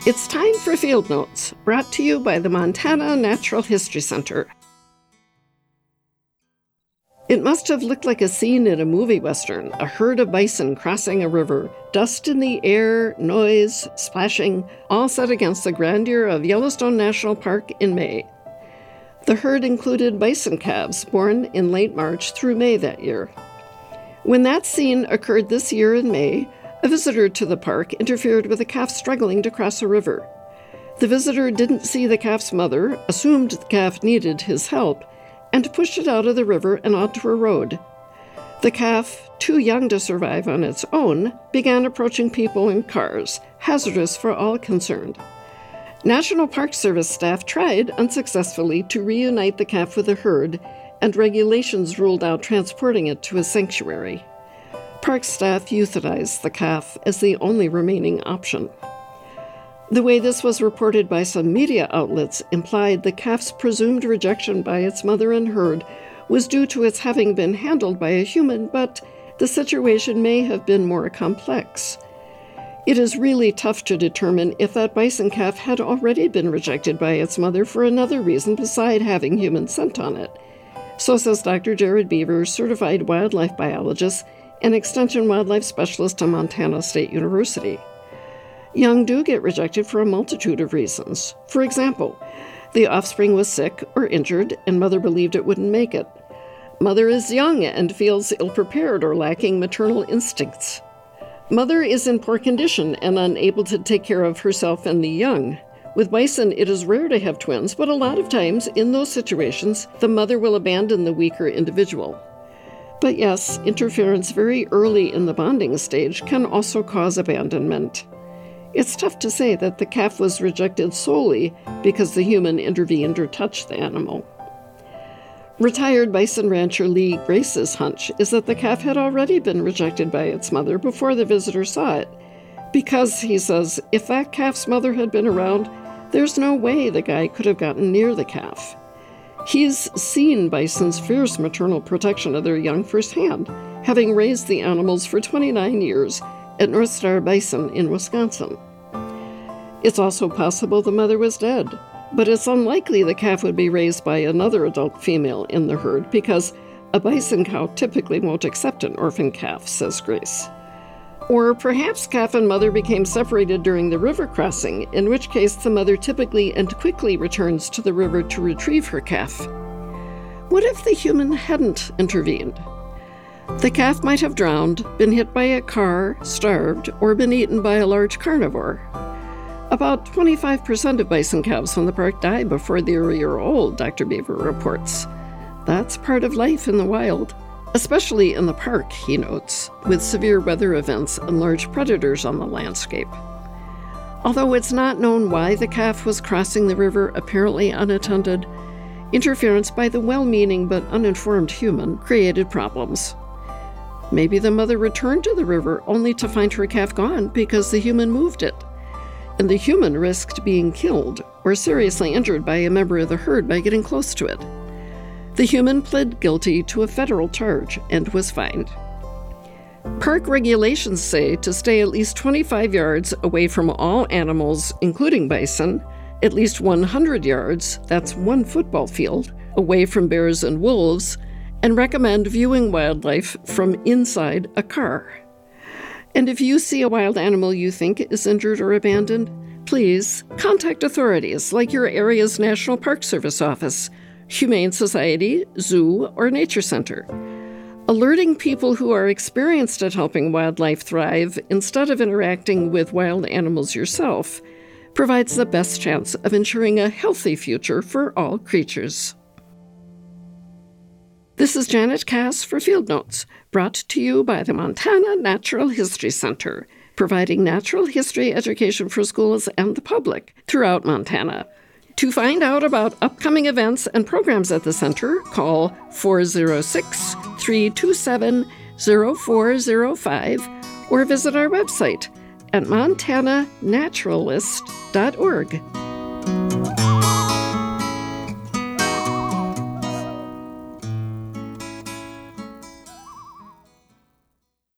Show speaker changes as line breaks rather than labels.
It's time for Field Notes, brought to you by the Montana Natural History Center. It must have looked like a scene in a movie western, a herd of bison crossing a river, dust in the air, noise, splashing, all set against the grandeur of Yellowstone National Park in May. The herd included bison calves born in late March through May that year. When that scene occurred this year in May, a visitor to the park interfered with a calf struggling to cross a river. The visitor didn't see the calf's mother, assumed the calf needed his help, and pushed it out of the river and onto a road. The calf, too young to survive on its own, began approaching people and cars, hazardous for all concerned. National Park Service staff tried unsuccessfully to reunite the calf with the herd, and regulations ruled out transporting it to a sanctuary. Park staff euthanized the calf as the only remaining option. The way this was reported by some media outlets implied the calf's presumed rejection by its mother and herd was due to its having been handled by a human, but the situation may have been more complex. It is really tough to determine if that bison calf had already been rejected by its mother for another reason beside having human scent on it. So says Dr. Jared Beaver, certified wildlife biologist and extension wildlife specialist at Montana State University. Young do get rejected for a multitude of reasons. For example, the offspring was sick or injured and mother believed it wouldn't make it. Mother is young and feels ill-prepared or lacking maternal instincts. Mother is in poor condition and unable to take care of herself and the young. With bison, it is rare to have twins, but a lot of times in those situations, the mother will abandon the weaker individual. But yes, interference very early in the bonding stage can also cause abandonment. It's tough to say that the calf was rejected solely because the human intervened or touched the animal. Retired bison rancher Lee Grace's hunch is that the calf had already been rejected by its mother before the visitor saw it, because, he says, if that calf's mother had been around, there's no way the guy could have gotten near the calf. He's seen bison's fierce maternal protection of their young firsthand, having raised the animals for 29 years at North Star Bison in Wisconsin. It's also possible the mother was dead, but it's unlikely the calf would be raised by another adult female in the herd because a bison cow typically won't accept an orphan calf, says Grace. Or perhaps calf and mother became separated during the river crossing, in which case the mother typically and quickly returns to the river to retrieve her calf. What if the human hadn't intervened? The calf might have drowned, been hit by a car, starved, or been eaten by a large carnivore. About 25% of bison calves from the park die before they're a year old, Dr. Beaver reports. That's part of life in the wild, especially in the park, he notes, with severe weather events and large predators on the landscape. Although it's not known why the calf was crossing the river apparently unattended, interference by the well-meaning but uninformed human created problems. Maybe the mother returned to the river only to find her calf gone because the human moved it, and the human risked being killed or seriously injured by a member of the herd by getting close to it. The human pled guilty to a federal charge and was fined. Park regulations say to stay at least 25 yards away from all animals, including bison, at least 100 yards, that's one football field, away from bears and wolves, and recommend viewing wildlife from inside a car. And if you see a wild animal you think is injured or abandoned, please contact authorities like your area's National Park Service office, Humane Society, zoo, or nature center. Alerting people who are experienced at helping wildlife thrive instead of interacting with wild animals yourself provides the best chance of ensuring a healthy future for all creatures. This is Janet Cass for Field Notes, brought to you by the Montana Natural History Center, providing natural history education for schools and the public throughout Montana. To find out about upcoming events and programs at the center, call 406-327-0405 or visit our website at montanaturalist.org.